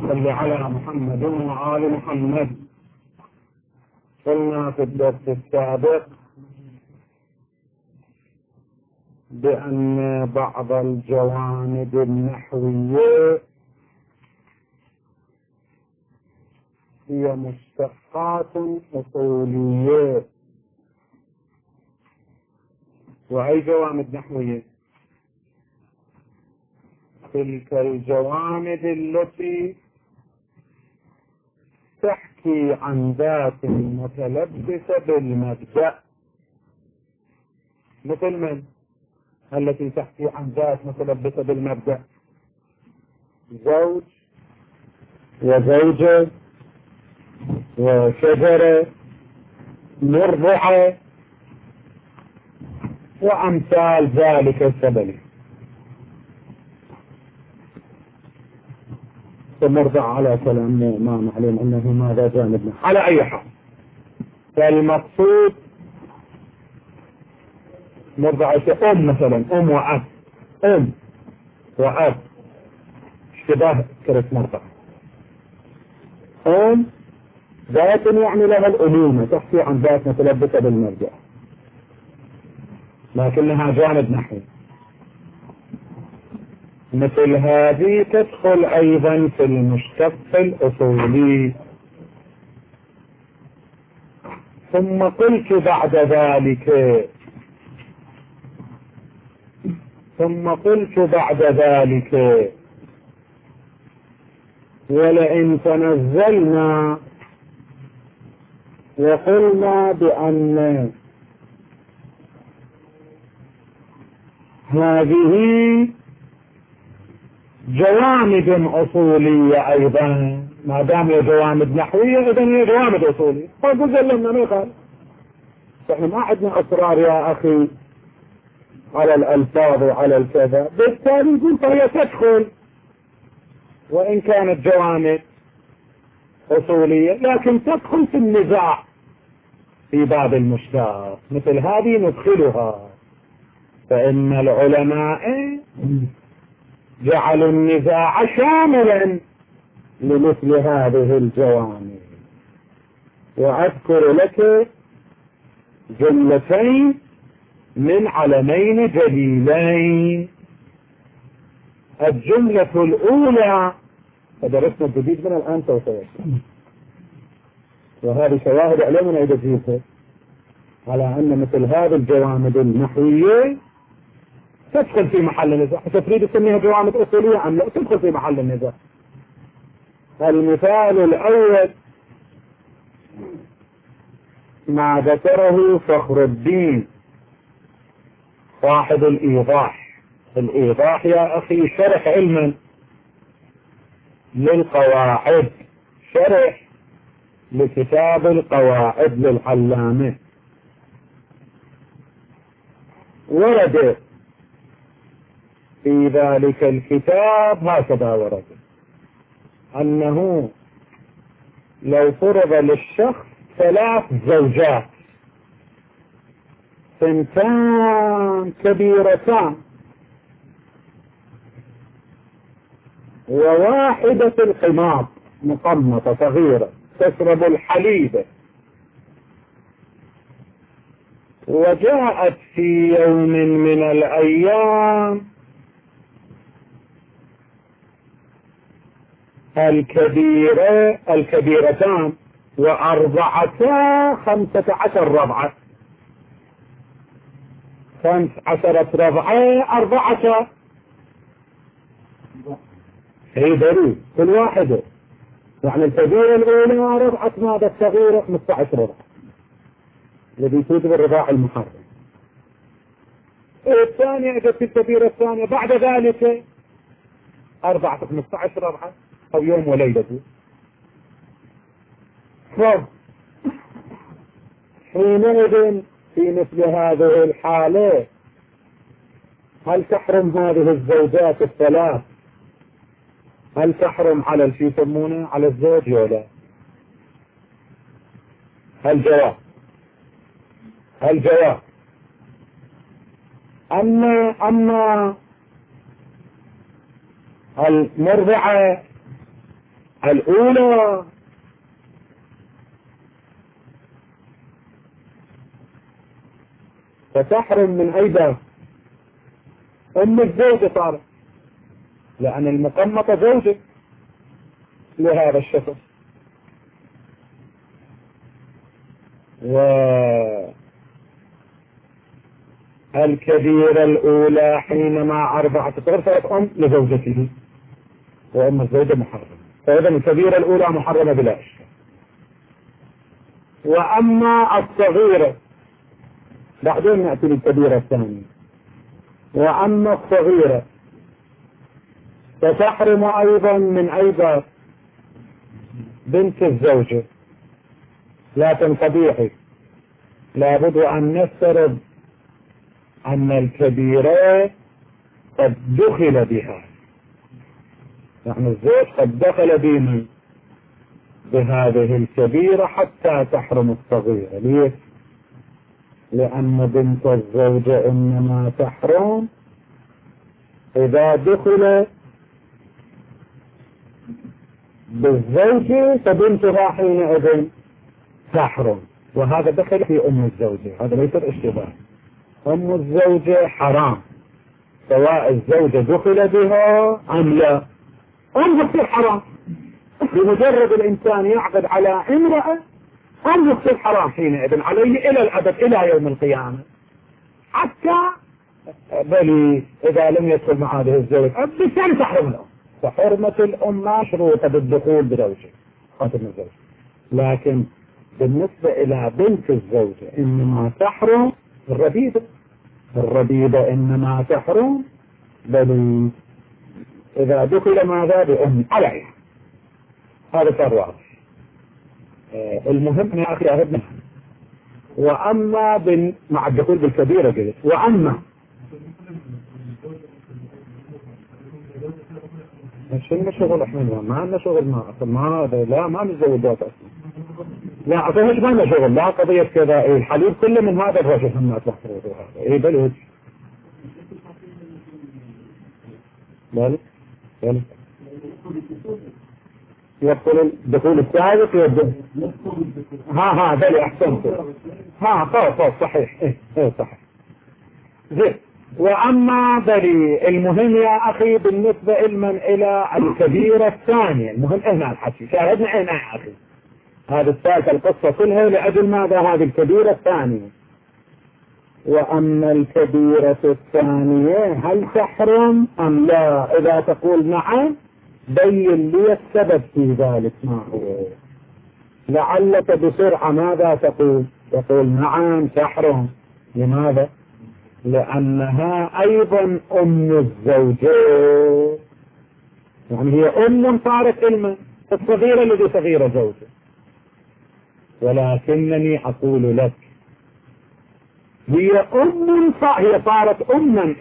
صل على محمد وآل محمد. قلنا في الدرس السابق بأن بعض الجوانب النحوية هي مشتقات أصولية. وأي جوانب نحوية؟ تلك الجوانب التي تحكي عن ذات متلبسة بالمبدأ. مثل من؟ التي تحكي عن ذات متلبسة بالمبدأ: زوج وزوجة وشجرة مرضعة وأمثال ذلك السبب. مرضع على كلام ما معلوم أنه ماذا جانبنا. على أي حال، فالمقصود مرضعة أم مثلا، أم وأب، أم وأب، اشتباه كرة مرضعة. أم ذات يعني لها الأمومة، تحكي عن ذات متلبسة بالمرجع، لكنها جانب نحوي. مثل هذه تدخل أيضا في المشتق الأصولي. ثم قلت بعد ذلك ولئن تنزلنا وقلنا بأن هذه جوانب أصولية أيضا، ما دام هي جوانب نحوية إذن هي جوانب أصولية. فقلت لنا ما يقال، احنا ما عندنا أسرار يا أخي على الألفاظ وعلى الكذا. بالتالي قلت هي تدخل وإن كانت جوانب أصولية، لكن تدخل في النزاع في باب المشتق. مثل هذه ندخلها، فإن العلماء جعلوا النزاع شاملا لمثل هذه الجوانب. وأذكر لك جملتين من علمين جليلين. الجملة الأولى فدرسنا الجديد من الآن سوف يكون، وهذه شواهد علمنا إذا جيتها على أن مثل هذه الجوانب النحوية تدخل في محل النزاع. تريد تسميها جوانب أصولية أم لا؟ تدخل في محل النزاع. المثال الأول ما ذكره فخر الدين صاحب الإيضاح. الإيضاح يا أخي شرح علما للقواعد، شرح لكتاب القواعد للعلامة. ورد في ذلك الكتاب هكذا ورد أنه لو فرض للشخص 3 زوجات، 2 كبيرتان وواحدة الحمار مقمطة صغيرة تشرب الحليب، وجاءت في يوم من الأيام الكبيرتان وأرضعتا 15 رضعة، 15 رضعة 14، هي دليل كل واحدة. يعني الكبيرة الأولى رضعت ماذا؟ الصغيرة 15 رضعة الذي توجب الرضاع المحرم. الثانية اجت الكبيرة الثانية بعد ذلك 15 رضعة أو يوم وليلة. حينئذ في مثل هذه الحالة هل تحرم هذه الزوجات ال3؟ هل تحرم على الشي يسمونه على الزوج ولا؟ الجواب أما المرضعة الأولى فتحرم من أي باب؟ أم الزوجة صارت، لأن المقمطة زوجة لهذا الشخص. والكبيرة الأولى حينما 4 أشهر صارت أم لزوجته، وأم الزوجة محرمة، فإذا الكبيرة الأولى محرمة بلا إشكال. وأما الصغيرة بعدين نأتي للكبيرة الثانية. وأما الصغيرة فتحرم أيضا من أي باب؟ بنت الزوجة. لكن قبيحة لابد أن نفترض أن الكبيرة قد دخل بها، يعني الزوج قد دخل بها بهذه الكبيرة حتى تحرم الصغيرة. ليش؟ لأن بنت الزوجة إنما تحرم إذا دخل بالزوجة، فبنتها حينئذ تحرم، وهذا دخل في أم الزوجة، هذا ليس اشتباه. أم الزوجة حرام سواء الزوجة دخل بها أم لا، أم تصير حرام بمجرد الإنسان يعقد على امرأة، أم تصير حرام حينئذ عليه إلى الأبد إلى يوم القيامة، حتى بل إذا لم يدخل مع هذه الزوجة بالتالي تحرم الأم. فحرمة الأم مشروطة بالدخول بزوجة خاتم الزوجة، لكن بالنسبة إلى بنت الزوجة إنما تحرم الربيبة إنما تحرم بل إذا دخل ماذا بأم عليها. هذا صار واضح. المهم يا أخي أردنا. وأما مع الدخول بالكبيرة قلت، وأما شنو شغل احنا ما عندنا شغل، ما نتزوجات اصلا، لا اصلا ما لنا شغل، لا قضية كذا. الحليب كله من هذا الرجل هم تحفظوا هذا بل ذلك يدخل الدخول الثالث بل احسنت. خلاص صحيح. صحيح زين. وأما بلي المهم يا أخي بالنسبة إلى الكبيرة الثانية، المهم هنا الحكي شاهدنا هنا يا أخي هذا الثالث القصة كلها لأجل ماذا؟ هذه الكبيرة الثانية. وأما الكبيرة الثانية هل تحرم أم لا؟ إذا تقول نعم بين لي السبب في ذلك ما هو، لعلك بسرعة ماذا تقول؟ تقول نعم تحرم. لماذا؟ لأنها أيضا أم الزوجة، يعني هي أم صارت أم الصغيرة التي صغيرة زوجة. ولكنني أقول لك هي صارت أما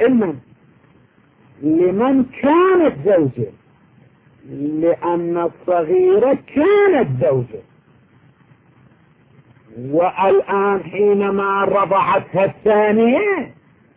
لمن كانت زوجة، لأن الصغيرة كانت زوجة، والآن حينما رضعتها الثانية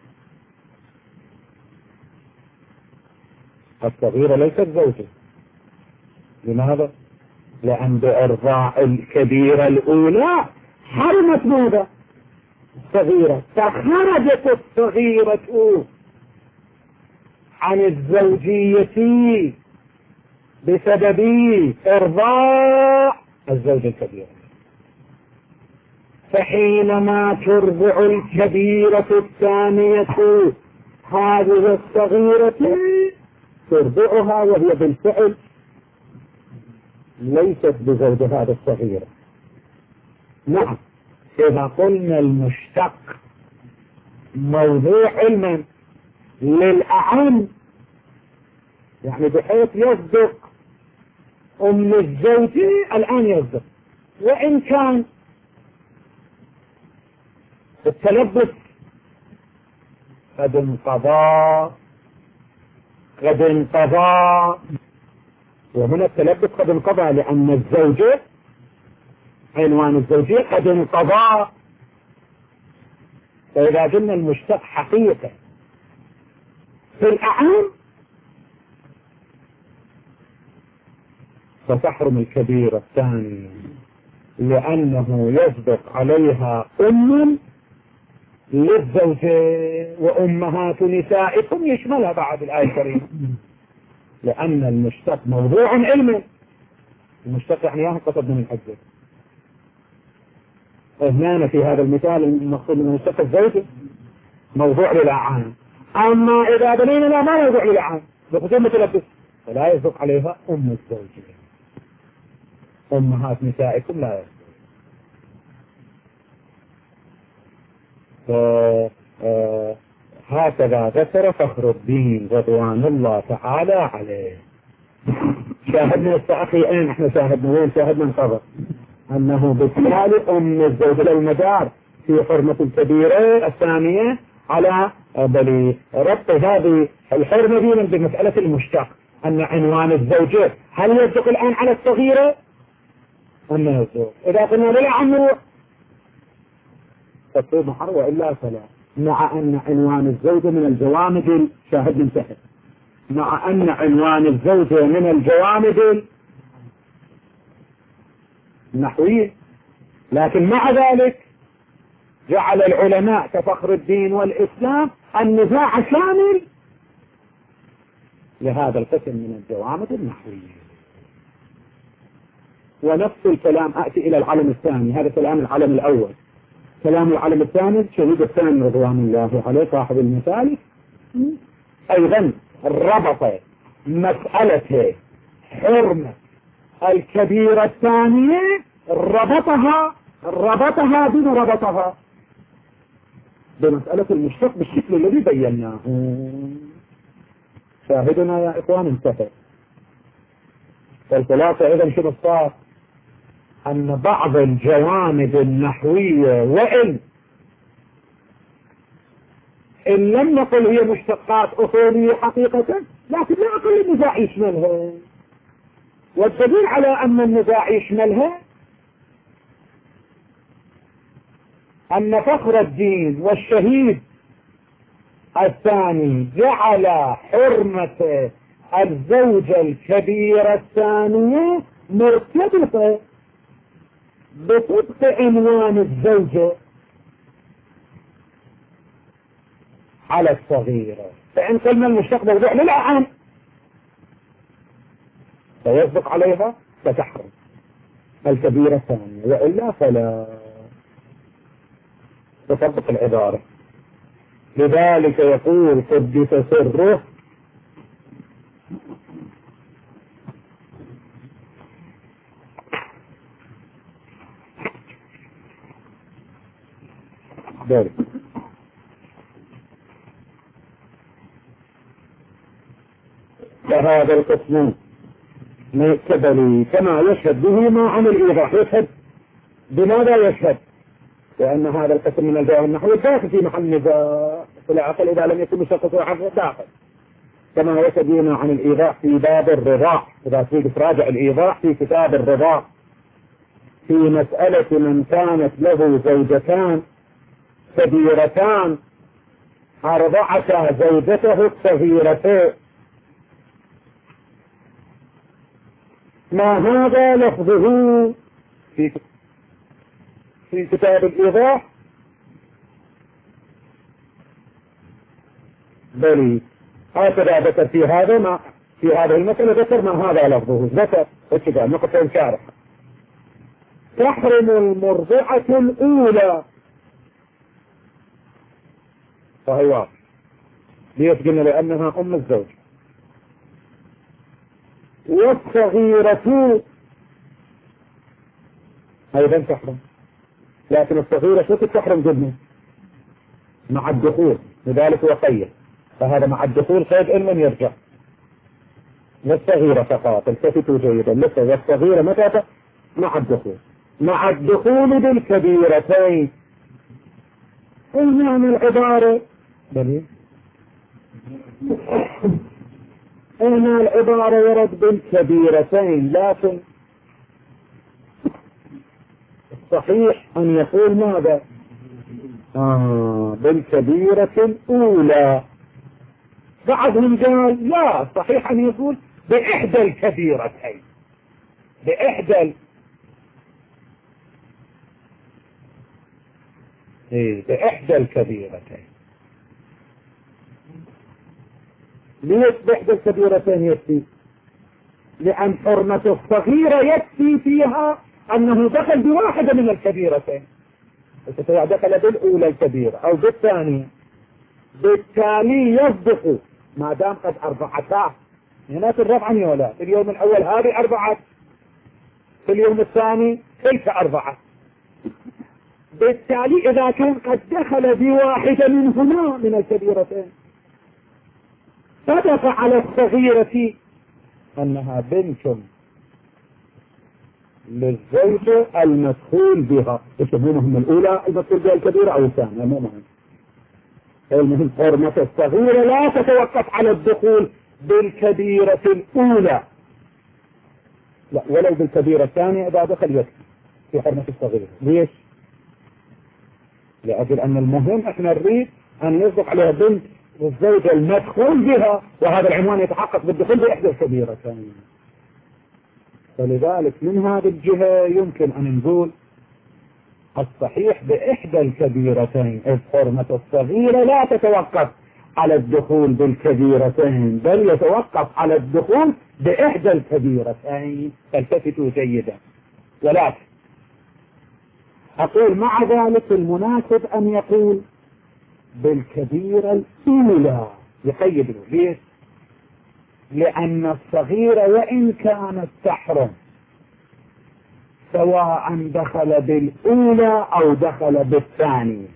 الصغيرة ليست زوجة. لماذا؟ لأن بإرضاع الكبيرة الأولى حرمت ماذا؟ الصغيرة، فخرجت الصغيرة عن الزوجية بسبب إرضاع الزوجة الكبيرة. فحينما ترضع الكبيرة الثانية هذه الصغيرة ترضعها وهي بالفعل ليست بزوجة هذه الصغيرة. نعم إذا قلنا المشتق موضوع علما للأعم، يعني بحيث يصدق أم الزوج الآن يصدق، وإن كان التلبس قد انقضى، وهنا التلبس قد انقضى لأن الزوجة عنوان الزوجية قد انقضى. فإذا قلنا المشتق حقيقة في الأعام فتحرم الكبيرة الثانية لأنه يصدق عليها أم للزوجين وأمهات نسائكم يشملها بعد الآية الكريمة، لأن المشتق موضوع علمي. المشتق يعني قصد من الحجة. هنا في هذا المثال المقصود من المشتق الزوجي موضوع للأعان، أما إذا بنينا لا ما موضوع للأعان بخصوص متلبس فلا يصدق عليها أم الزوجين. أمهات نسائكم لا يصدق. هكذا ذكر فخر الدين رضوان الله تعالى عليه. شاهدنا الساقي احنا شاهدنا وين؟ شاهدنا انتظر انه بالتالي ام الزوج المدار في حرمة الكبيرة الثانية على بل ربط هذه الحرمة دينا بمسألة المشتق، ان عنوان الزوجة هل يصدق الان على الصغيرة ام يصدق؟ اذا قلنا لا عمرو تطيب محر وإلا فلا، مع أن عنوان الزوجة من الجوامد شاهد من تحت، مع أن عنوان الزوجة من الجوامد النحوية، لكن مع ذلك جعل العلماء كفخر الدين والإسلام النزاع شامل لهذا القسم من الجوامد النحوية. ونفس الكلام أتي إلى العلم الثاني، هذا كلام العلم الأول. كلام العلم الثاني شهيد الثاني رضوان الله عليه صاحب المثال أيضا ربط مسألة حرمة الكبيرة الثانية، ربطها بمسألة المشتق بالشكل الذي بيناه. شاهدنا يا إخوان انتهى. فالخلاصة إذا شو الصار؟ أن بعض الجوامد النحوية وإن لم نقل هي مشتقات أصولية حقيقة، لكن لا أقل النزاع يشملها. والدليل على أن النزاع يشملها أن فخر الدين والشهيد الثاني جعل حرمة الزوجة الكبيرة الثانية مرتبطة بصدق عنوان الزوجة على الصغيرة. فإن قلنا المشتق موضوع للأعان فيصدق عليها فتحرم الكبيرة الثانية، وإلا فلا تطبق العبارة. لذلك يقول قدس سره ذلك فهذا القسم من قبل كما يشهد به ما عن الإيضاح. يشهد بماذا يشهد؟ لأن هذا القسم من الجواب النحوي داخل في محل نزاع في العقل إذا لم يكن مشتق العقل داخل، كما يشهد به عن الإيضاح في باب الرضاع. إذا تريد تراجع الإيضاح في كتاب الرضاع في مسألة من كانت له زوجتان كبيرتان أرضعتا زوجته الصغيرتين، ما هذا لفظه في كتاب الإيضاح؟ بل هكذا ذكر في هذه المسألة ذكر ما هذا لفظه، ذكر الكتاب نقطة شارح تحرم المرضعة الأولى، فهي واضح ليسجن لأنها أم الزوج، والصغيرة أيضا تحرم، لكن الصغيرة شو تحرم جدا مع الدخول، لذلك هو قيد، فهذا مع الدخول قيد إن من يرجع. والصغيرة فقط التفتوا جيدا لسه، والصغيرة متى؟ مع الدخول بالكبيرتين. ايش معنى العبارة؟ دليل هنا العبارة ورد بالكبيرتين، لكن الصحيح أن يقول ماذا؟ بالكبيرة الأولى. بعضهم قال لا، صحيح أن يقول بإحدى الكبيرتين، بإحدى الكبيرتين. ليش بإحدى الكبيرتين يكفي؟ لأن حرمة الصغيرة يكفي فيها أنه دخل بواحدة من الكبيرتين، سواء دخل بالأولى الكبيرة أو بالثانية، بالتالي يصدق ما دام قد أربعتا. هناك الربع يولا في اليوم الأول هذه 4، في اليوم الثاني تلك 4. بالتالي إذا كان قد دخل بواحدة منهما من الكبيرتين صدق على الصغيرة أنها بنت للزوجة المدخول بها. يسمونهم الأولى المدخول بها الكبيرة أو الثانية، مو مهم. المهم حرمة الصغيرة لا تتوقف على الدخول بالكبيرة الأولى، لا ولو بالكبيرة الثانية إذا دخل يكفي في حرمة الصغيرة. ليش؟ لأجل أن المهم احنا نريد أن يصدق عليها بنت الزوجة المدخول بها، وهذا العنوان يتحقق بالدخول بإحدى الكبيرتين. فلذلك من هذه الجهة يمكن أن نقول الصحيح بإحدى الكبيرتين، إذ حرمة الصغيرة لا تتوقف على الدخول بالكبيرتين بل يتوقف على الدخول بإحدى الكبيرتين. فالتفتوا جيدا. ولكن أقول مع ذلك المناسب أن يقول بالكبيرة الأولى، يقيد. ليش؟ لأن الصغيرة وإن كانت تحرم سواء دخل بالأولى أو دخل بالثانية،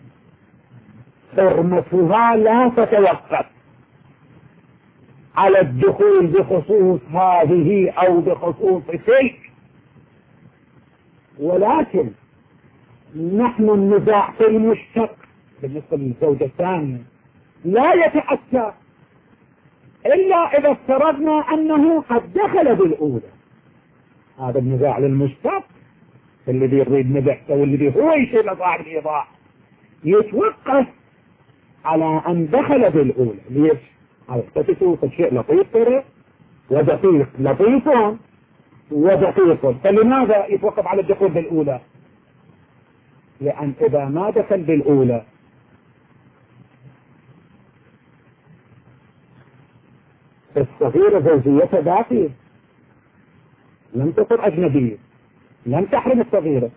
حرمتها لا تتوقف على الدخول بخصوص هذه أو بخصوص تلك. ولكن نحن النزاع في المشتق بالنسبة للزوجة الثانية لا يتأتى إلا إذا افترضنا أنه قد دخل بالأولى. هذا النزاع للمشتق الذي يريد نبحثه والذي هو يشير لصاحب الإيضاح يتوقف على أن دخل بالأولى. ليش؟ هذا تشوف شيء لطيف ترى ودقيق، لطيف ودقيق. فلماذا يتوقف على الدخول بالأولى؟ لأن إذا ما دخل بالأولى الصغيرة زوجيتها باقية، لم تصر أجنبية، لم تحرم الصغيرة،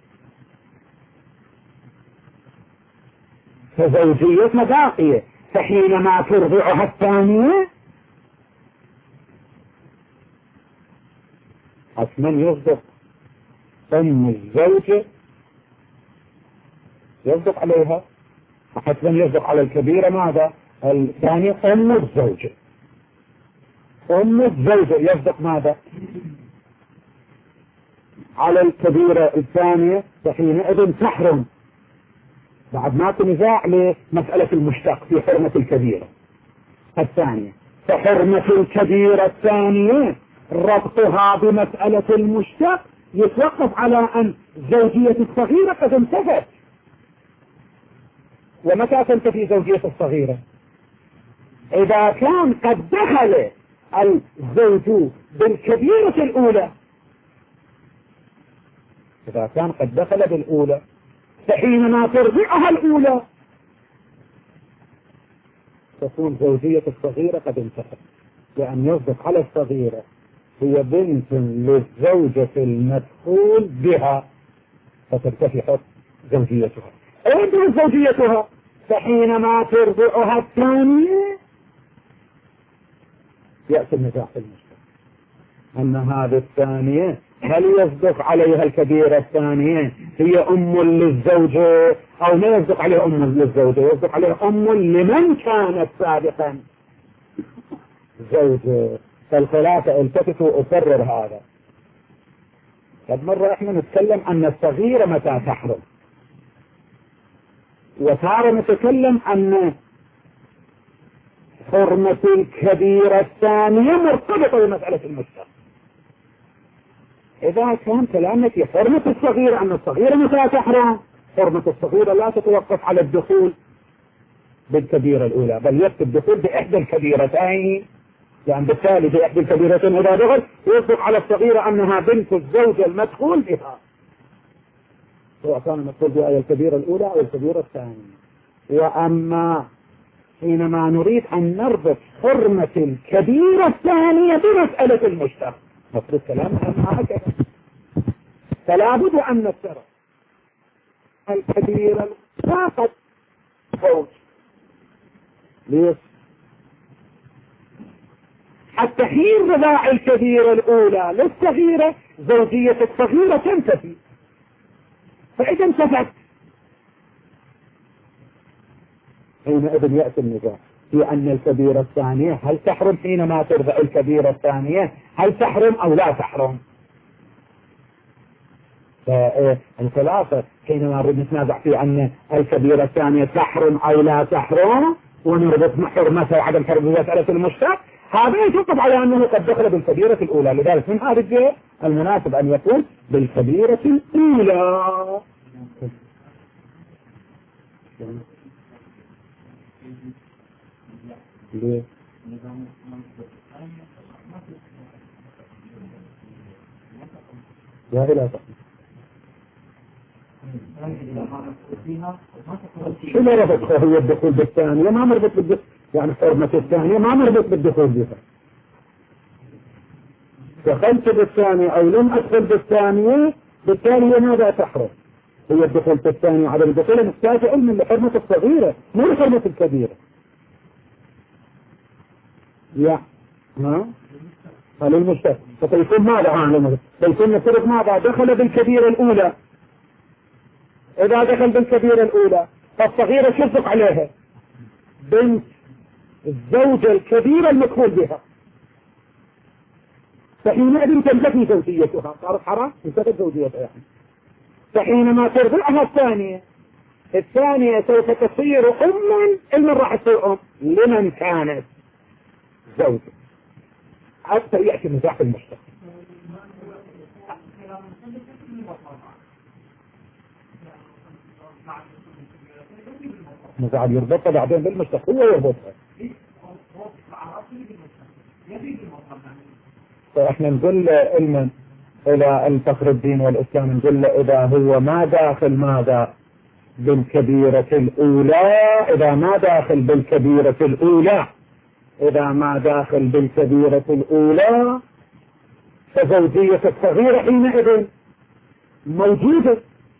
فزوجيتها باقية. فحينما ترضعها الثانية حتما يصدق أم الزوجة، يصدق عليها حتما يصدق على الكبيرة ماذا؟ الثانية أم الزوجة. أم الزوجة يصدق ماذا؟ على الكبيرة الثانية، فحينئذ تحرم. بعد ما تنزاع لمسألة المشتق في حرمة الكبيرة الثانية، فحرمة الكبيرة الثانية ربطها بمسألة المشتق يتوقف على أن زوجية الصغيرة قد انتفت. ومتى تنتفي زوجية الصغيرة؟ إذا كان قد دخل الزوج بالكبيرة الأولى. إذا كان قد دخل بالأولى فحينما ترضعها الأولى تكون زوجية الصغيرة قد انتهت، لأن يصدق على الصغيرة هي بنت للزوجة المدخول بها فترتفع حق زوجيتها. أين زوجيتها؟ فحينما ترضعها الثانية يأتي النزاع في المشكلة أن هذه الثانية هل يصدق عليها الكبيرة الثانية هي أم للزوجة أو ما يصدق عليها أم للزوجة، يصدق عليها أم لمن كانت سابقا زوجة. فالخلاصة التفت وأكرر هذا. قد مرة احنا نتكلم أن الصغيرة متى تحرم، وتارة نتكلم أن حرمة الكبيرة الثانية مرتبطة بمسألة المشتق. إذا كان كلامك في حرمة الصغيرة أن الصغيرة متى تحرم، حرمة الصغيرة لا تتوقف على الدخول بالكبيرة الأولى بل يكفي الدخول بإحدى الكبيرتين يعني بالتالي في إحدى الكبيرتين إذا دخل يصدق على الصغيرة أنها بنت الزوجة المدخول بها، سواء كان المدخول بها الكبيرة الأولى أو الكبيرة الثانية. وأما حينما نريد أن نربط حرمة الكبيرة الثانية بمسألة المشتق، مفروض كلامنا هكذا، فلا بد أن نفترض الكبيرة فقط زوج. ليش؟ حتى حين رضاع الكبيرة الأولى للصغيرة زوجية الصغيرة تنتفي، فإذا انتفت حينئذ يأتي النزاع في أن الكبيرة الثانية هل تحرم حينما ترضع الكبيرة الثانية، هل تحرم أو لا تحرم. الخلاصة حينما نتنازع في أن الكبيرة الثانية تحرم أو لا تحرم ونربط حرمتها وعدم حرمتها مسألة المشتق، هذا يتوقف على أنه قد دخل بالكبيرة الأولى. لذلك من هذا الجهة المناسب أن يكون بالكبيرة الأولى. ليه؟ يا إله شو ما ربط هو الدخول بالثانية، ما مربط بالدخول يعني حرمة الثانية ما مربط بالدخول بها. دخلت بالثانية أو لم أدخل بالثانية بالتالي ماذا تحرم؟ هي الدخول بالثانية وعدم الدخول محتاج علم لحرمة الصغيرة مو لحرمة الكبيرة. يا ها هل المشتق فيكون ماذا عالم فيكون نفرض ماذا دخل بالكبيرة الأولى. إذا دخل بالكبيرة الأولى فالصغيرة شفق عليها بنت الزوجة الكبيرة المدخول بها، فحينئذ تنتفي زوجيتها، صارت حرام انتفت زوجيتها يعني. فحينما ترضعها الثانية سوف تصير أما إن راح تصير أم لمن كانت زوجة حتى يأتي النزاع في المشتق. نزاع يربطها بعدين بالمشتق هو يربطها. فإحنا نقول علما إلى الفخر الدين والإسلام نقول إذا هو ما داخل ماذا بالكبيرة الأولى، إذا ما داخل بالكبيرة الأولى، إذا ما داخل بالكبيرة الأولى فزوجية الصغيرة حينئذ موجودة.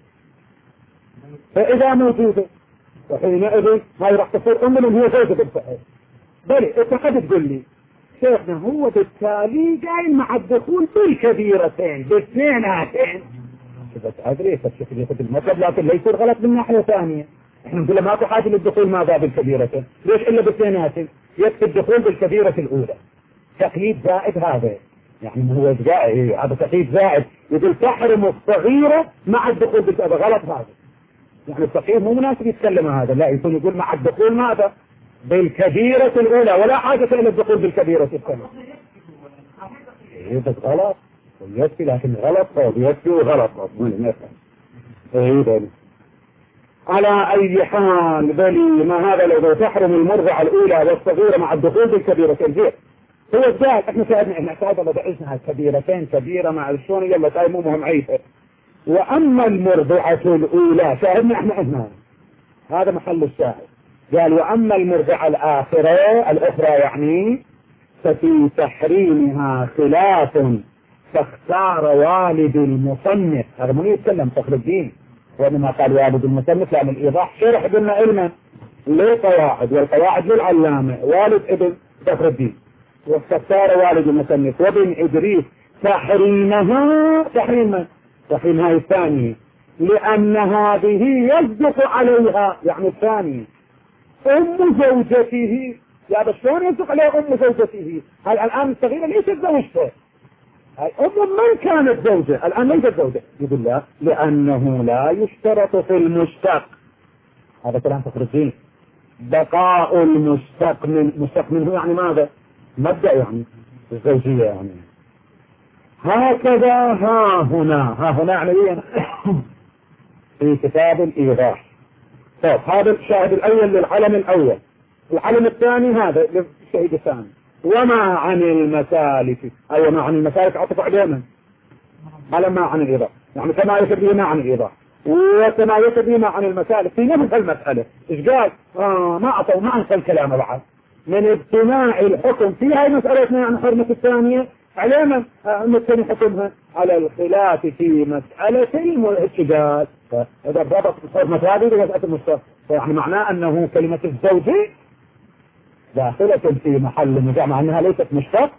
فإذا موجودة فحينئذ هاي راح تصير أم من هي زوجة بالفعل. بلي أنت قد تقول لي شيخنا هو بالتالي جاي مع الدخول بالكبيرتين بالاثنيناتين. بس أدري فالشيخ ياخذ المطلب لكن لا يصير غلط من ناحية ثانية. احنا نقول ما في حاجة للدخول ماذا بالكبيرتين، ليش إلا بالاثنيناتين؟ يكفي الدخول بالكبيرة الأولى. تقييد زائد هذا يعني هو زائد، هذا تقييد زائد يقول تحرم الصغيرة مع الدخول بالكبيرة، غلط هذا. يعني التقييد مو مناسب يتكلم هذا، لا يقول مع الدخول ماذا بالكبيرة الأولى ولا حاجة إلى الدخول بالكبيرة الثانية. إيه بس غلط ويكفي لكن غلط ويكفي وغلط إيه على أي حال بلي ما هذا لو تحرم المرضعة الأولى والصغيرة مع الدخول بالكبيرة الزيت هو الزائد. احنا ساعدنا بدعيشنا الكبيرتين كبيرة مع الشون يلا تاي مو مهم عيسى. وأما المرضعة الأولى شاهدنا احنا هذا محل الشاهد. قال وأما المرضعة الأخرى يعني ففي تحريمها خلاف فاختار والد المصنف. هذا من يتكلم فخر الدين وإنما قال والد المصنف لأن الإيضاح شرح قلنا علما للقواعد والقواعد للعلامة والد ابن فخر الدين واختار والد المصنف وابن إدريس تحريمها الثانية لأن هذه يصدق عليها يعني الثانية أم زوجته. يا بس شلون يصدق عليها أم زوجته؟ الآن الصغيرة ليست زوجته، أم من كانت زوجة الآن ليست زوجة. يقول لا لأنه لا يشترط في المشتق. هذا كلام فخر الدين بقاء المشتق منه يعني ماذا مبدأ يعني الزوجية يعني هكذا. ها هنا يعني في كتاب الإيضاح. طيب هذا الشاهد الأول للعلم الأول. العلم الثاني هذا للشهيد الثاني وما عن المسالك، أي ما عن المسالك عطف علينا على ما عن الإيضاح، يعني كما يتبه ما عن الإيضاح وكما يتبه ما عن المسالك في نفس المسألة. إيش قال؟ ما أعطوا ما أنسى الكلام بعد من اجتماع الحكم في هاي مسألتنا عن حرمة الثانية علينا مثل حكمها على الخلاف في مسألة الاحتجاج. إذا ضبط حرمة هذه بمسألة المشتق، يعني معناه أنه كلمة الزوج داخلة في محل النزاع مع أنها ليست مشتق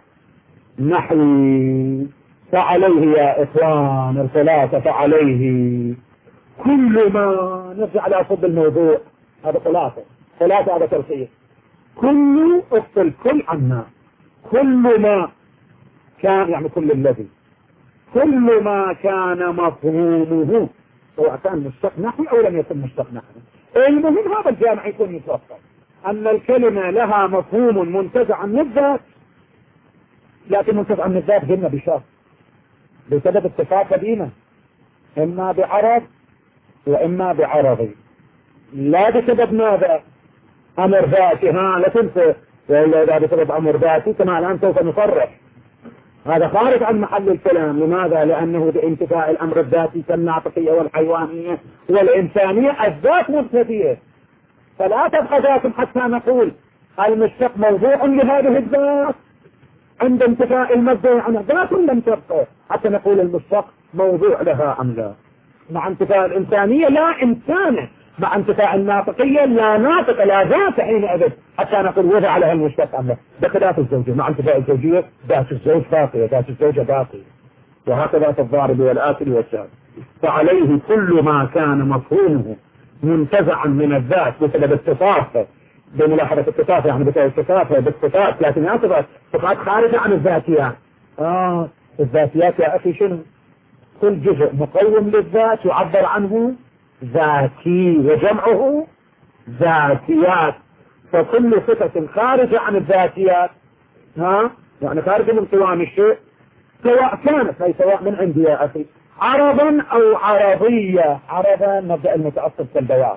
نحوي. فعليه يا إخوان الخلاف، فعليه كل ما نرجع على أصل الموضوع. هذا خلاصة هذا ترخيص. كل افصل كل عنا، كل ما كان يعني كل الذي، كل ما كان مفهومه سواء كان مشتق نحوي أو لم يكن مشتق نحوي. المهم هذا الجامع يكون يتوصل أن الكلمة لها مفهوم منتزع عن الذات، لكن منتزع عن الذات قلنا بشرط بسبب اتفاق قديمة، إما بعرب وإما بعربي، لا بسبب ماذا؟ أمر ذاتي. لا تنسى إذا بسبب أمر ذاتي كما الآن سوف نصرح هذا خارج عن محل الكلام. لماذا؟ لأنه بانتفاء الأمر الذاتي كالناطقية والحيوانية والإنسانية الذات مبتدية، فلا تبقى ذات حتى نقول المشتق موضوع لهذه الذات عند انتفاء المبدأ عنها، ذات لم تبقى حتى نقول المشتق موضوع لها أم لا. مع انتفاء الإنسانية لا إنسانة، مع انتفاء الناطقية لا ناطق لا ذات حينئذ حتى نقول وضع لها المشتق أم لا. بخلاف الزوجية، مع انتفاء الزوجية ذات الزوج باقية، ذات الزوجة باقية، وهكذا في الضارب والآكل والشارب. فعليه كل ما كان مفهومه منتزعا من الذات بسبب اتصافه، بملاحظة اتصافه يعني بسبب اتصافه باتصاف، لكن يعتبر صفات خارجة عن الذاتيات. الذاتيات يا أخي شنو؟ كل جزء مقوم للذات يعبر عنه ذاتي وجمعه ذاتيات. فكل صفة خارجة عن الذاتيات يعني خارجة من قوام الشيء، سواء كانت أي سواء من عندي يا أخي عربا أو عربية. عربا مبدأ المتأصل كالبياض،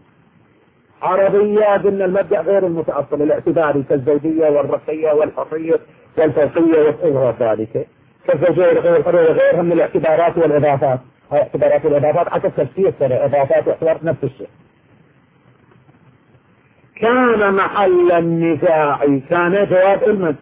عربية قلنا المبدأ غير المتأصل الاعتباري كالزوجية والرقية والحرية والفوقية وغير ذلك. كالزوجية غير الحرية غيرها من الاعتبارات والإضافات. اعتبارات والإضافات حتى تفسير إضافات واعتبارات نفس الشيء. كان محل النزاع، كان جواب المد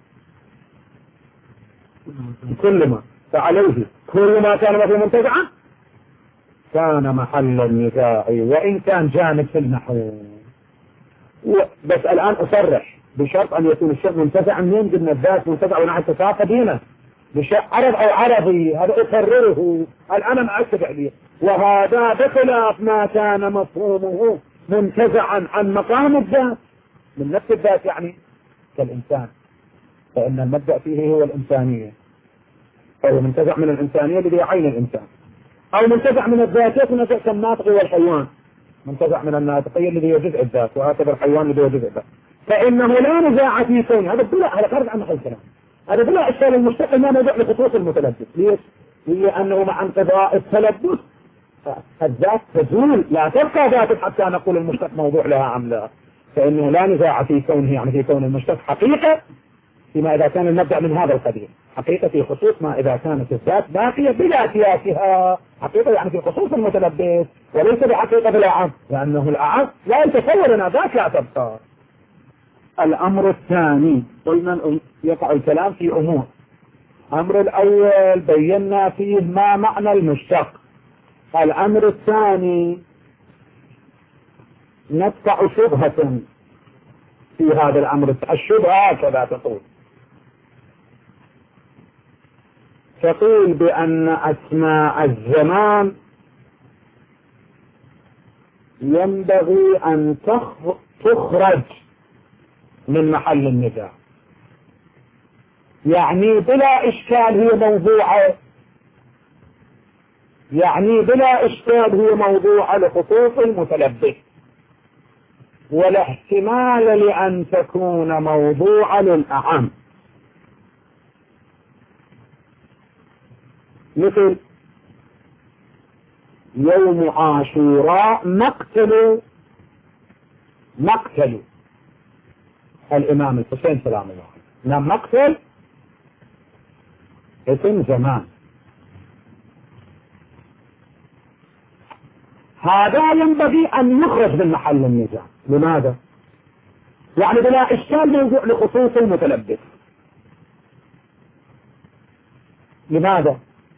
كل ما فعليه كل ما كان مفهوم منتزعا كان محل النزاع، وإن كان جانب في النحو. بس الآن أصرح بشرط أن يكون الشيء منتزعا. من قلنا الذات منتزع ونحن تساقط هنا بشيء عرب أو عربي، هذا أكرره الآن ما أكتب عليه. وهذا بخلاف ما كان مفهومه منتزعا عن مقام الذات من نفس الذات، يعني كالإنسان، فإن المبدأ فيه هو الإنسانية، فهو منتزع من الإنسانية الذي عين الإنسان، أو منتزع من الذاتية منتزع كالناطق والحيوان، منتزع من الناطقية الذي هو جزء الذات، وهكذا الحيوان الذي هو جزء الذات. فإنه لا نزاع في كون هذا بلا، هذا خارج عن محل الكلام، هذا بلا إشكال المشتق ما موضوع لخصوص المتلبس. ليش؟ لأنه مع انقضاء التلبس الذات تزول، لا تبقى ذات حتى نقول المشتق موضوع لها أم لا. فإنه لا نزاع في كونه، يعني في كون المشتق حقيقة فيما إذا كان المبدأ من هذا القبيل، حقيقة في خصوص ما إذا كانت الذات باقية بذاتياتها، حقيقة يعني في خصوص المتلبس وليس بحقيقة بالأعم، لأنه الأعم لا يتصور أن ذات لا تبقى. الأمر الثاني قلنا يقع الكلام في أمور. الأمر الأول بينا فيه ما معنى المشتق. الأمر الثاني ندفع شبهة في هذا الأمر. الشبهة كذا تقول بأن أسماء الزمان ينبغي أن تخرج من محل النزاع، يعني بلا إشكال هي موضوعة، يعني بلا إشكال هي موضوعة لخصوص المتلبس، ولا احتمال لأن تكون موضوعة للأعم. مثل يوم عاشوراء مقتل الإمام الحسين سلام الله عليه، مقتل اسم زمان. هذا ينبغي أن يخرج من محل النزاع. لماذا؟ يعني بلا إشكال موضوع لخصوص المتلبس. لماذا؟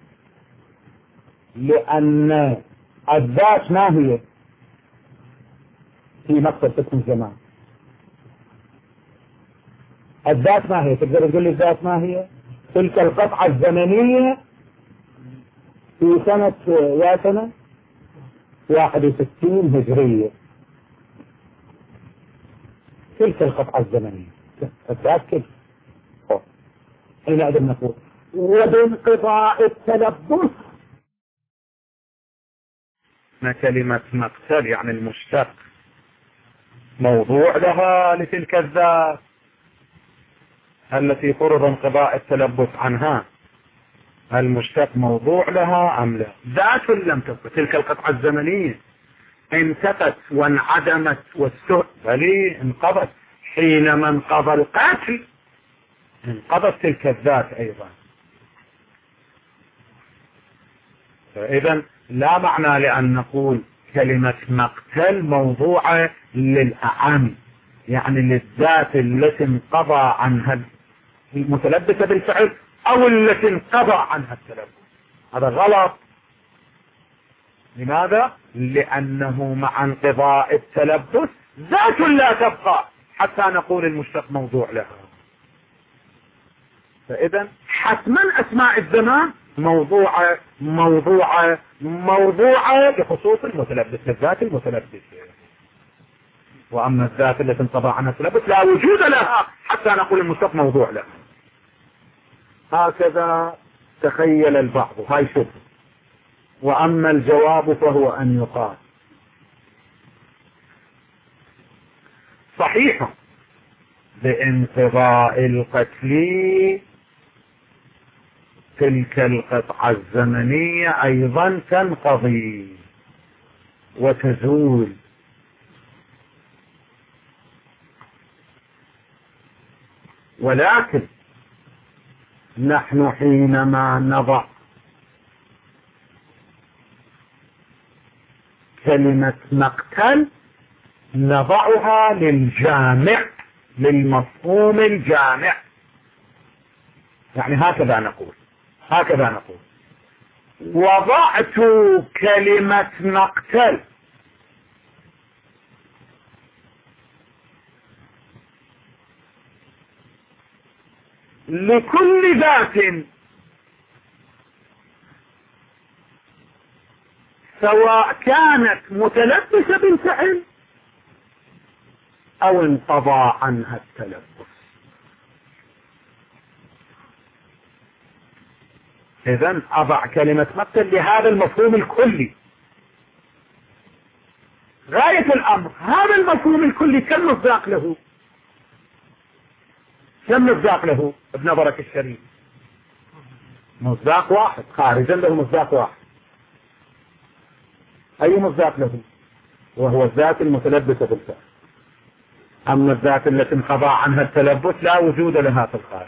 لأن الذات ما هي في مقتل اسم زمان؟ الذات ما هي؟ تقدر تقول لي الذات ما هي؟ تلك القطعة الزمنية في سنة يا سنة 61 هجرية، تلك القطعة الزمنية الذات كيف؟ حينئذ نقول وبانقضاء التلبس. كلمة مقتل يعني المشتق موضوع لها لتلك الذات التي فرض انقضاء التلبس عنها، المشتق موضوع لها أم لا؟ ذات لم تكن تلك القطعة الزمنية انتفت وانعدمت بل انقضت. حينما انقضى القتل انقضت تلك الذات أيضا. فإذا لا معنى لأن نقول كلمة مقتل موضوعة للأعم، يعني للذات التي انقضى عنها المتلبسة بالفعل أو التي انقضى عنها التلبس. هذا غلط. لماذا؟ لأنه مع انقضاء التلبس ذات لا تبقى حتى نقول المشتق موضوع لها. فإذا حتما أسماء الزمان موضوعة بخصوص المتلبس، الذات المتلبسة. وأما الذات التي انقضى عنها التلبس لا وجود لها حتى نقول المشتق موضوع لها. هكذا تخيل البعض. هاي شوف. وأما الجواب فهو أن يقال صحيح بانقضاء القتل تلك القطعة الزمنية أيضا تنقضي وتزول، ولكن نحن حينما نضع كلمة مقتل نضعها للجامع، للمفهوم الجامع. يعني هكذا نقول وضعت كلمة مقتل لكل ذات سواء كانت متلبسة بالفعل أو انقضى عنها التلبس. إذن أضع كلمة مقتل لهذا المفهوم الكلي. غاية الأمر هذا المفهوم الكلي كم مصداق له بنظرك الشريف؟ مصداق واحد، خارجا له مصداق واحد. أي مصداق له؟ وهو الذات المتلبسة بالفعل. أما الذات التي انقضى عنها التلبس لا وجود لها في الخارج.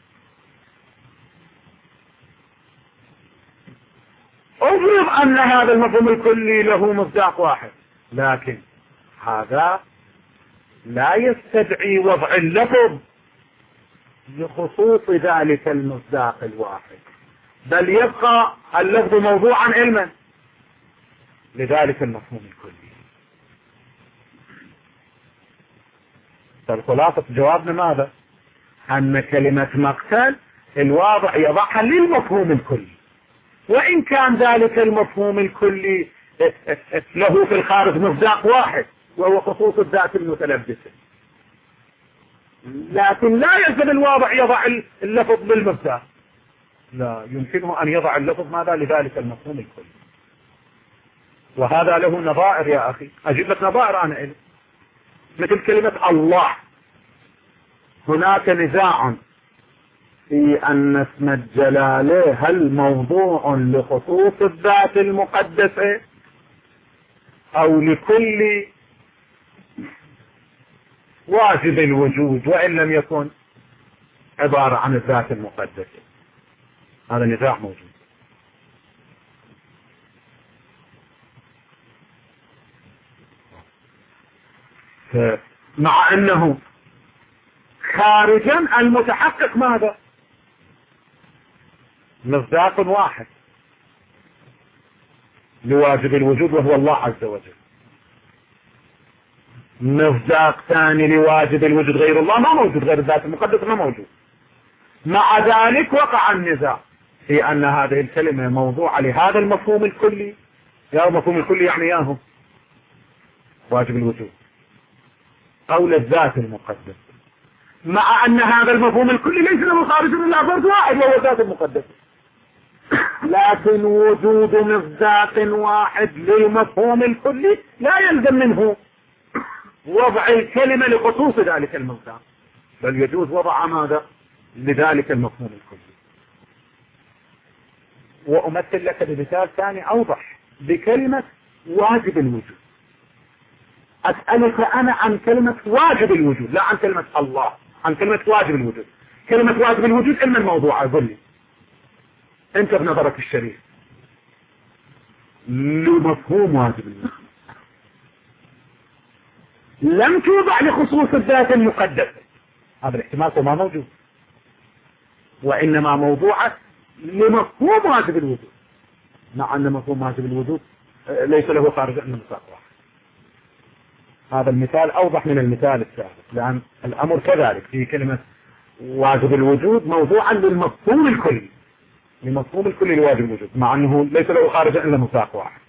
أفرض أن هذا المفهوم الكلي له مصداق واحد، لكن هذا لا يستدعي وضع اللفظ لخصوص ذلك المصداق الواحد، بل يبقى اللفظ موضوعا علما لذلك المفهوم الكلي. فالخلاصة جوابنا ماذا؟ أن كلمة مقتل الواضع يضعها للمفهوم الكلي، وإن كان ذلك المفهوم الكلي له في الخارج مصداق واحد وهو خصوص الذات المتلبسة، لكن لا يلزم الواضع يضع اللفظ بالمصداق، لا يمكنه أن يضع اللفظ ماذا لذلك المفهوم الكلي. وهذا له نظائر يا أخي، أجيب لك نظائر أنا إلي. مثل كلمة الله، هناك نزاع في أن اسم الجلالة هل موضوع لخصوص الذات المقدسة أو لكل واجب الوجود وإن لم يكن. عبارة عن الذات المقدسة. هذا نزاع موجود. مع أنه خارجا المتحقق ماذا؟ مصداق واحد لواجب الوجود وهو الله عز وجل. مصداق ثاني لواجب الوجود غير الله ما موجود، غير الذات المقدسة ما موجود. مع ذلك وقع النزاع في أن هذه الكلمة موضوعة لهذا المفهوم الكلي. يا المفهوم الكلي يعني ياهو واجب الوجود أو للذات المقدسة، مع أن هذا المفهوم الكلي ليس له خارج إلا فرد واحد وهو الذات المقدسة. لكن وجود مصداق واحد للمفهوم الكلي لا يلزم منه وضع الكلمة لخصوص ذلك المصداق، بل يجوز وضع ماذا لذلك المفهوم الكلي. وأمثل لك بمثال ثاني أوضح بكلمة واجب الوجود. أسألك أنا عن كلمة واجب الوجود لا عن كلمة الله، عن كلمة واجب الوجود. كلمة واجب الوجود إما الموضوع قل لي أنت بنظرك الشريف لمفهوم واجب الوجود لم توضع لخصوص الذات المقدسة، هذا الاحتمال ما موجود، وإنما موضوعة لمفهوم واجب الوجود، مع أن مفهوم واجب الوجود ليس له خارج عن نطاق واحد. هذا المثال أوضح من المثال السابق، لأن الأمر كذلك في كلمة واجب الوجود موضوعا للمفهوم الكلي، لمفهوم الكلي لواجب الوجود، مع أنه ليس له خارج إلا نطاق واحد.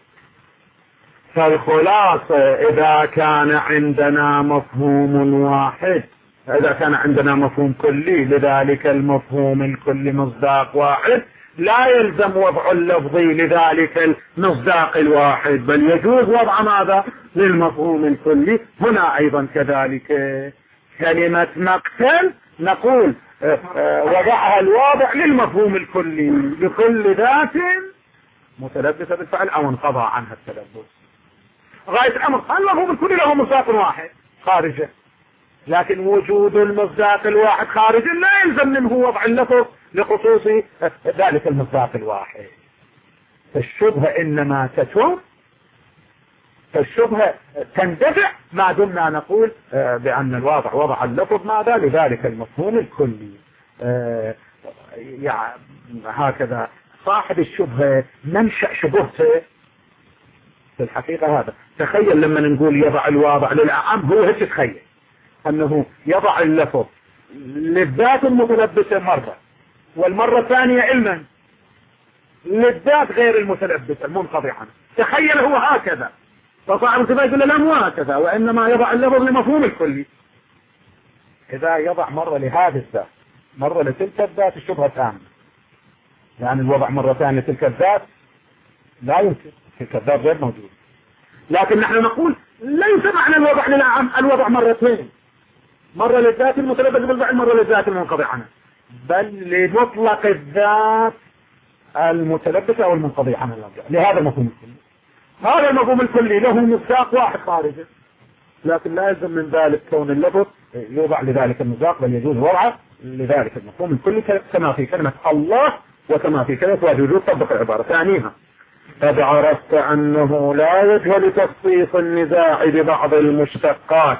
فالخلاصة إذا كان عندنا مفهوم واحد، إذا كان عندنا مفهوم كلي لذلك المفهوم الكلي مصداق واحد، لا يلزم وضع اللفظي لذلك المصداق الواحد، بل يجوز وضع ماذا للمفهوم الكلي. هنا أيضا كذلك كلمة مقتل نقول وضعها الواضع للمفهوم الكلي لكل ذات متلبسة بالفعل أو انقضى عنها التلبس. غاية الأمر المفهوم الكلي له مصداق واحد خارجه، لكن وجود المصداق الواحد خارجا لا يلزم منه وضع اللفظ لخصوص ذلك المصداق الواحد. فالشبهة إنما تتم، فالشبهة تندفع ما دمنا نقول بأن الواضع وضع اللفظ ماذا لذلك المفهوم الكلي. يعني هكذا صاحب الشبهة منشأ شبهته في الحقيقة هذا. تخيل لما نقول يضع الواضع للأعم، هو هيك تخيل أنه يضع اللفظ للذات المتلبسة مرة، والمرة الثانية علما للذات غير المتلبسة المنقضي عنه. تخيل هو هكذا، فصاحب الشبهة يقول لا مو هكذا، وإنما يضع اللفظ لمفهوم الكلي. إذا يضع مرة لهذه الذات مرة لتلك الذات الشبهة تامة، يعني الوضع مرة ثانية لتلك الذات لا يمكن، تلك الذات غير موجود. لكن نحن نقول ليس معنى الوضع للأعم الوضع مرتين، مرة للذات المتلبسة بالفعل مرة للذات المنقضي عنها، بل لمطلق الذات المتلبسة أو المنقضي عنها لهذا المفهوم الكلي. هذا المفهوم الكلي له مصداق واحد خارجه، لكن لا يلزم من ذلك كون اللفظ يوضع لذلك المصداق، بل يجوز وضعه لذلك المفهوم الكلي كما في كلمة الله وكما في كلمة واجب الوجود. طبق العبارة ثانيها: قد عرفت أنه لا وجه لتخصيص النزاع ببعض المشتقات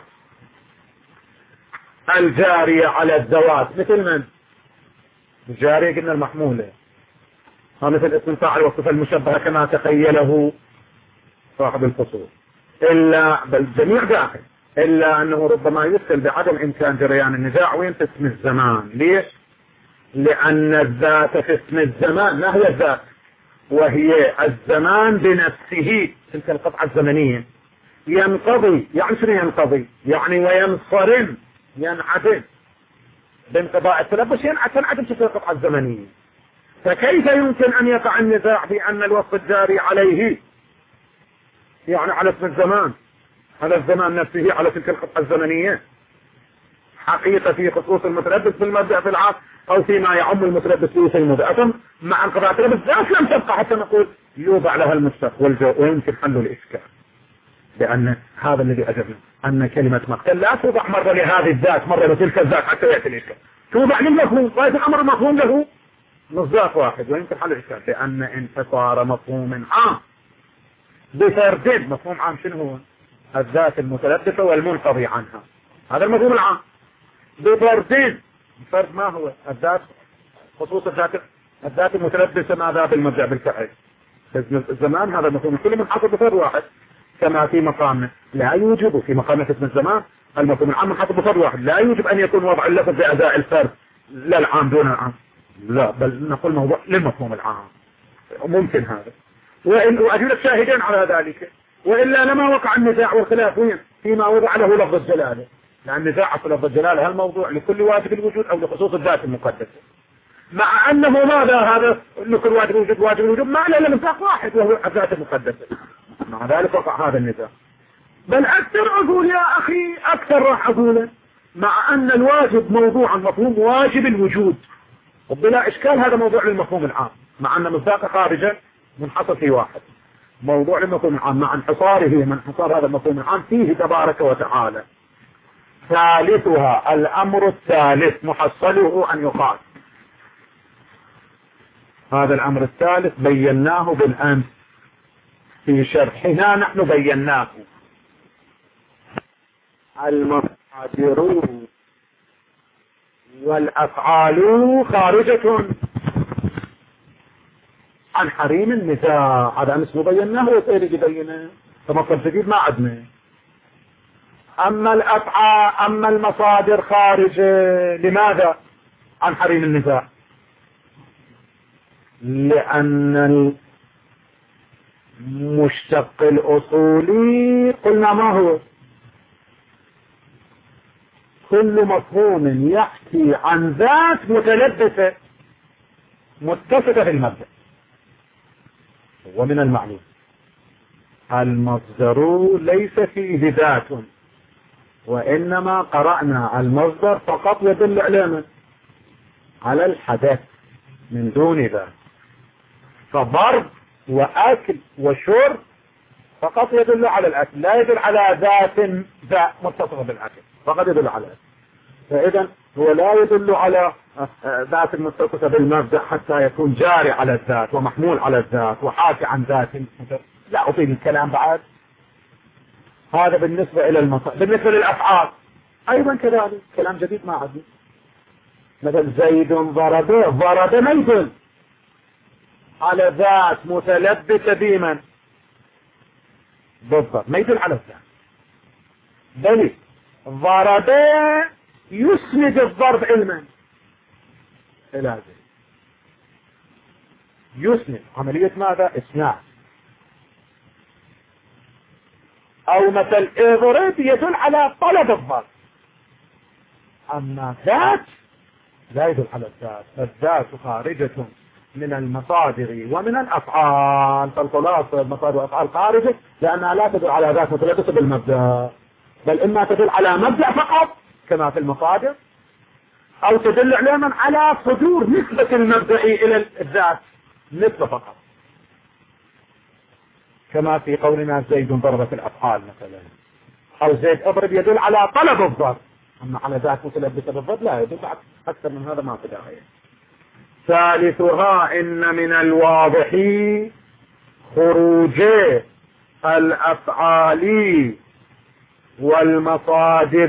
الجارية على الذوات. مثل من؟ الجارية قلنا المحمولة، مثل اسم الفاعل والصفة المشبهة كما تخيله صاحب الفصول، إلا بل جميع داخل، إلا أنه ربما يسأل بعدم إمكان جريان النزاع وين في اسم الزمان. ليش؟ لأن الذات في اسم الزمان ما هي الذات؟ وهي الزمان بنفسه، تلك القطعة الزمنية. ينقضي يعني شنو ينقضي؟ يعني وينصرم ينعدم بانقضاء التلبس، تنعدم تلك القطعة الزمنية. فكيف يمكن أن يقع النزاع بأن الوصف الجاري عليه يعني على اسم الزمان، على الزمان نفسه، على تلك القطعة الزمنية، حقيقة في خصوص المتلبس بالمبدأ في العصر أو فيما يعم المتلبس به في المبدأ، مع انقضاء التلبس ذات لم تبقى حتى نقول يوضع لها المشتق ويمكن حل الإشكال. لأن هذا الذي أجبنا أن كلمة مقتل لا توضع مرة لهذه الذات مرة لتلك الذات حتى يأتي الإشكال. توضع للمفهوم، غاية الأمر مفهوم له مصداق واحد. ويمكن حل الإشكال لأن انحصار مفهوم عام بفردين. مفهوم عام شنو هو؟ الذات المتلبسة والمنقضي عنها، هذا المفهوم العام بفردين. الفرد ما هو؟ الذات، خصوص الذات المتلبسة ماذا؟ بالمبدأ بالفعل. الزمان هذا المفهوم كله منحصر بفرد واحد، كما في مقام لا يوجب في مقام اسم الزمان المفهوم العام منحصر بفرد واحد، لا يوجب أن يكون وضع اللفظ بأداء الفرد لا العام دون العام، لا، بل نقول موضوع للمفهوم العام. ممكن هذا، وأجيب لك شاهدين على ذلك، وإلا لما وقع النزاع والخلاف وين؟ فيما وضع له لفظ الجلالة، لأن النزاع في لفظ الجلالة هل موضوع لكل واجب الوجود أو لخصوص الذات المقدسة، مع أنه ماذا هذا لكل واجب الوجود واجب الوجود ما له مصداق واحد وهو الذات المقدسة. مع ذلك وقع هذا النزاع. بل أكثر أقول يا أخي، أكثر راح أقوله، مع أن الواجب موضوع مفهوم واجب الوجود وبلا إشكال هذا موضوع للمفهوم العام، مع أن مصداق خارجا منحصر في واحد، موضوع للمفهوم العام مع انحصاره من انحصار هذا المفهوم العام فيه تبارك وتعالى. ثالثها الأمر الثالث محصله أن يقال، هذا الأمر الثالث بيناه بالأمس في شرحنا، نحن بيناه. المصادر والأفعال خارجة عن حريم النزاع، هذا أمس بيناه وسيري بينه، فمصدر جديد ما عدنا. أما الأفعال، أما المصادر خارجة لماذا عن حريم النزاع؟ لأن المشتق الأصولي قلنا ما هو؟ كل مفهوم يحكي عن ذات متلبسة متصفة في المبدأ. ومن المعلوم المصدر ليس فيه ذات، وإنما قرأنا المصدر فقط يدل على الحدث من دون ذات، فضرب وأكل وشرب فقط يدل على الأكل، لا يدل على ذات متصفة بالأكل، فقط يدل على الأكل. فإذا هو لا يدل على ذات متصفة بالمبدأ حتى يكون جاري على الذات ومحمول على الذات وحاكي عن ذات. لا أطيل الكلام بعد. هذا بالنسبة إلى المصادر. بالنسبة للأفعال أيضا كذلك كلام جديد ما عدنا. مثل زيد ضربه، ضرب ما يدل على ذات متلبسة بمن؟ بالضبط، ما يدل على الذات، بل ضرب يسند الضرب علما إلى زيد، يسند عملية ماذا؟ إسناد. أو مثل اضرب يدل على طلب الضرب، أما ذات لا يدل على الذات، الذات خارجة من المصادر ومن الأفعال. فالخلاصة المصادر والأفعال خارجة لأنها لا تدل على ذات متلبسة بالمبدأ، بل إما تدل على مبدأ فقط كما في المصادر، أو تدل علما على صدور نسبة المبدأ إلى الذات، نسبة فقط، كما في قولنا زيد ضرب في الأفعال مثلا، أو زيد اضرب يدل على طلب الضرب، أما على ذات متلبسة بالضرب لا يدل. أكثر من هذا ما في داعي. ثالثها إن من الواضح خروج الأفعال والمصادر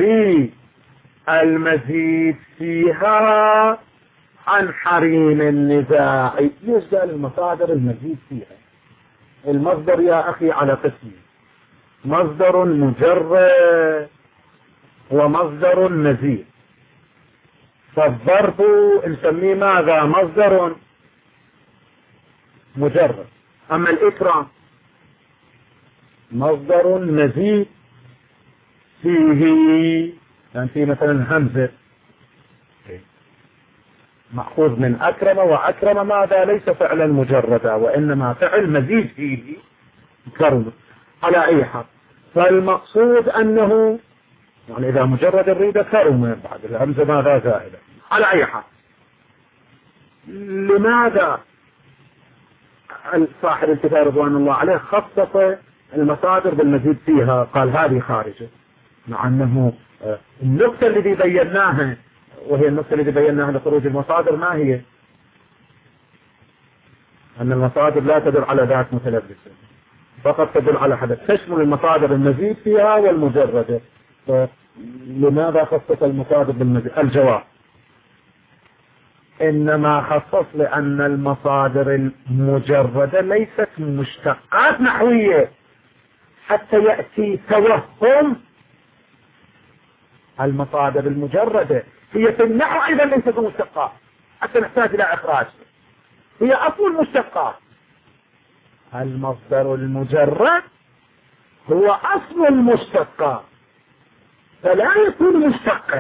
المزيد فيها عن حريم النزاع. يسأل المصادر المزيد فيها. المصدر يا أخي على قسمين، مصدر مجرد ومصدر مزيد. فالظرف نسميه ماذا؟ مصدر مجرد. أما الإكرام مصدر مزيد فيه، يعني فيه مثلا همزة مأخوذ من أكرم، وأكرم ماذا؟ ليس فعلا مجردا وإنما فعل مزيد فيه كرم على أي حال. فالمقصود أنه يعني إذا مجرد الريدة كرم بعد الهمزة ماذا؟ زائدة على أي حال. لماذا صاحب الكتاب رضوان الله عليه خصص المصادر بالمزيد فيها؟ قال هذه خارجة، مع أنه النقطة التي بيناها وهي النقطة اللي بيناها لخروج المصادر، ما هي؟ أن المصادر لا تدل على ذات متلبسة، فقط تدل على حدث، تشمل المصادر المزيد فيها والمجردة. لماذا خصص المصادر بالمزيد؟ الجواب: إنما خصص لأن المصادر المجردة ليست مشتقات نحوية حتى يأتي توهم. المصادر المجردة هي في النحو أيضا ليست مشتقات حتى نحتاج إلى إخراج، هي أصل المشتقات. المصدر المجرد هو أصل المشتقات فلا يكون مشتقا.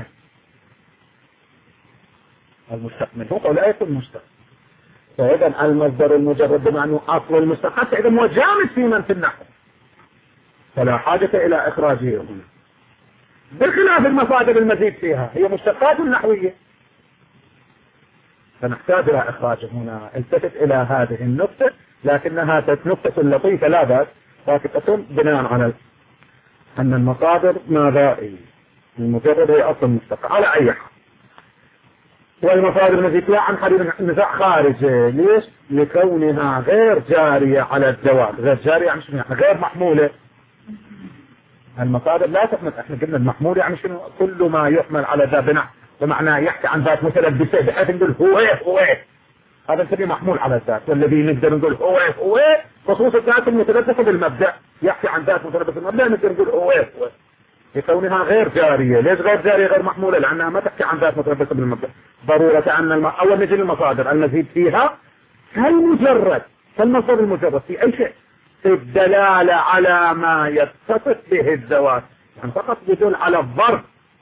المشتق منه ولا يكون مشتق. فإذا المصدر المجرد بمعنى أصل المشتقات إذا هو جامد في من في النحو، فلا حاجة إلى إخراجه هنا، بخلاف المصادر المزيد فيها هي مشتقات نحوية فنحتاج إلى إخراجه هنا. التفت إلى هذه النقطة، لكنها نقطة لطيفة لا بأس، لكن تكون بناء على أن المصادر ماذا؟ المجرد هي أصل المشتق على أي حال. والمصادر المزيد فيها عن حديث النزاع خارج. ليش؟ لكونها غير جارية على الزواج. غير جارية يعني شنو؟ يعني غير محمولة. المصادر لا تحمل، احنا قلنا المحمول يعني شنو؟ كل ما يحمل على ذا بناء، بمعنى يحكي عن ذات متلبسة بحيث نقول هو هذا نسميه محمول على الذات، والذي نقدر نقول هو خصوص الذات المتلبسة بالمبدأ، يحكي عن ذات متلبسة بالمبدأ نقدر نقول هو لكونها غير جارية. ليش غير جارية غير محمولة؟ لأنها ما تحكي عن ذات متلبسة بالمبدأ. ضرورة أن أول نجي للمصادر المزيد فيها كالمجرد، كالمصدر المجرد في أي شيء، في الدلالة على ما يتصف به الذوات، يعني فقط يدل على الظرف،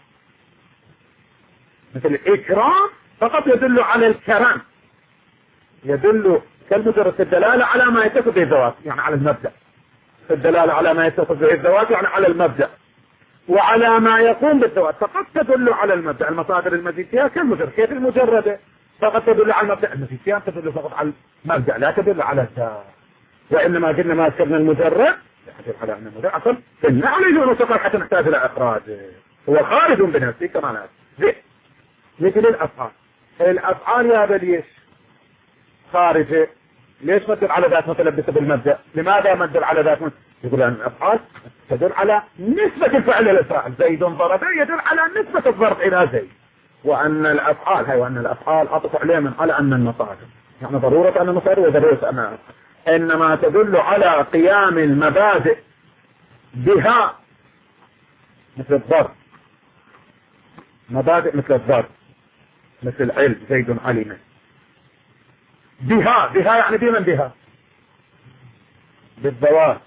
مثل الإكرام فقط يدل على الكرم، يدل كالمجرد في الدلالة على ما يتصف به الذوات يعني على المبدأ، في الدلالة على ما يتصف به الذوات يعني على المبدأ، وعلى ما يقوم بالذوات فقط تدل على المبدأ. المصادر المزيد فيها كالمجرد، كيف المجردة فقط تدل على المبدأ، المزيد فيها تدل فقط على المبدأ لا تدل على الذات. وإنما قلنا ما ذكرنا المجرد يحدث على أن المجرد أصلا في النحو يجوز مستقر حتى نحتاج إلى إخراج، هو خارج بنفسه كمالات. زين مثل الأفعال. الأفعال يا بليش خارجة، ليش ما تدل على ذات متلبسة بالمبدأ؟ لماذا ما تدل على ذات يقول أن الأفعال تدل على نسبة الفعل إلى الفاعل، زيد ضرب يدل على نسبة الضرب إلى زيد، وأن الأفعال أطلق عليها من على أن المصادر يعني ضرورة أن المصادر وضرورة أن إنما تدل على قيام المبادئ بها مثل الضرب، مبادئ مثل الضرب مثل علم زيد علم، بها يعني بمن بها؟ بالذوات.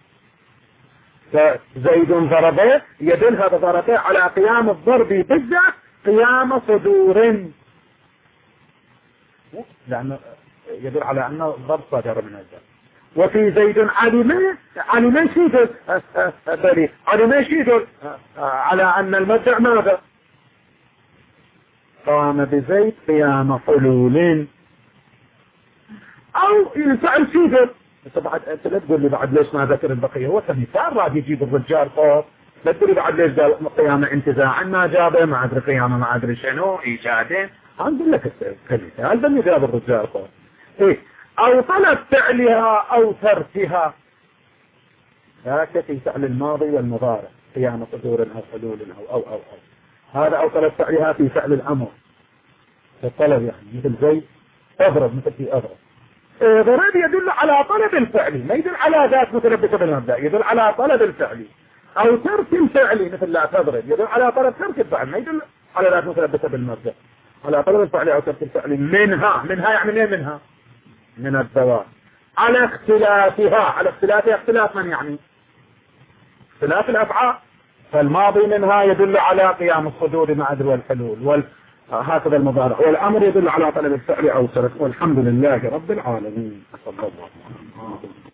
فزيد ضربه يدل هذا ضربه على قيام الضرب بالذات قيام صدور، لأنه يدل على أن الضرب صدر من الذات. وفي زيد علم شيدل علم شيدل على أن المبدأ ماذا؟ قام بزيد قيام حلول، أو الفعل شيدل. بعد أنت لا تقول لي بعد ليش ما ذكر البقية، هو كمثال راد يجيب الرجال فوق، لا تقول لي بعد ليش قيامة انتزاعا ما جابه، ما أدري قيامة ما أدري شنو إيجادين، أقول لك كمثال بني جاب الرجال فوق. إيه أو طلب فعلها أو تركها، هذا في فعل الماضي والمضارع قيام صدور أو حلول أو هذا أو طلب فعلها في فعل الأمر، في الطلب يعني مثل زي أضرب، مثل في أضرب. ضرب يدل على طلب الفعل، ما يدل على ذات متلبسة بالمبدأ، يدل على طلب الفعل. أو ترك الفعل مثل لا تضرب يدل على طلب ترك الفعل، ما يدل على ذات متلبسة بالمبدأ، على طلب الفعل أو ترك الفعل. منها يعني منها من الذوات على اختلافها اختلاف من يعني اختلاف الأفعال. فالماضي منها يدل على قيام الصدور مع أدري والحلول هكذا المضارع، والأمر يدل على طلب الفعل أو ترك. والحمد لله رب العالمين. صلى الله عليه وسلم.